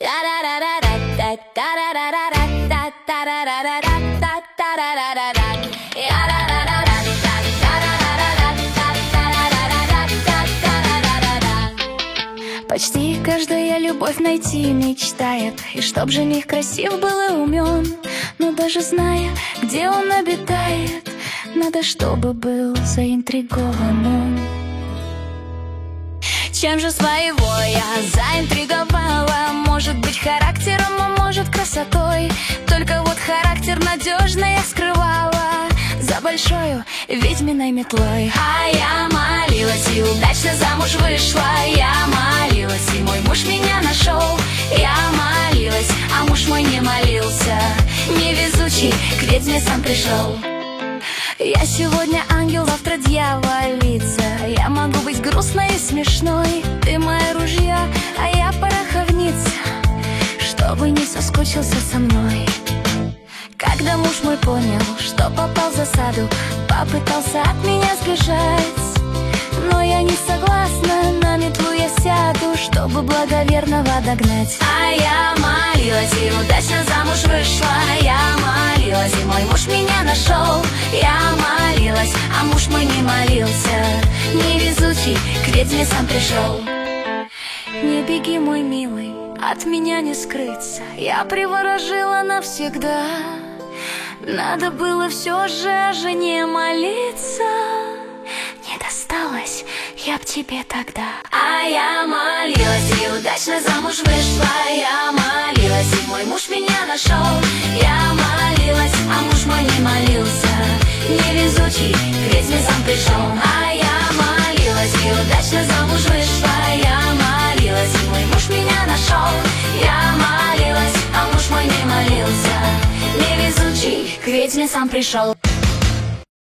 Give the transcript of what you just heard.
Почти каждая любовь найти мечтает, и чтоб жених красив был и умен. Но даже зная, где он обитает, надо, чтобы был заинтригован он. Чем же своего я заинтриговала? Может быть, характером, а может, красотой. Только вот характер надежно я скрывала за большою ведьминой метлой. А я молилась и удачно замуж вышла. Я молилась, и мой муж меня нашел. Я молилась, а муж мой не молился. Невезучий к ведьме сам пришел. Я сегодня ангел, завтра дьяволица. Я могу быть грустной и смешной. Ты моя ружья, а я пороховница, чтобы не соскучился со мной. Когда муж мой понял, что попал в засаду, попытался от меня сбежать. Но я не согласна, на метлу я сяду, чтобы благоверного догнать. А я молилась и удачно замуж вышла. Я молилась, и мой муж меня нашел. Я молилась, а муж мой не молился. Невезучий к ведьме сам пришел. Не беги, мой милый, от меня не скрыться. Я приворожила навсегда. Надо было все же о жене молиться. Не досталось я б тебе тогда. А я молилась и удачно замуж вышла. Я молилась, и мой муж меня нашел. Я молилась, а муж мой не молился. Невезучий к ведьме сам пришел. А я молилась и удачно замуж вышла. Я молилась, и мой муж меня нашел. Я молилась, а муж мой не молился. Невезучий к ведьме сам пришел.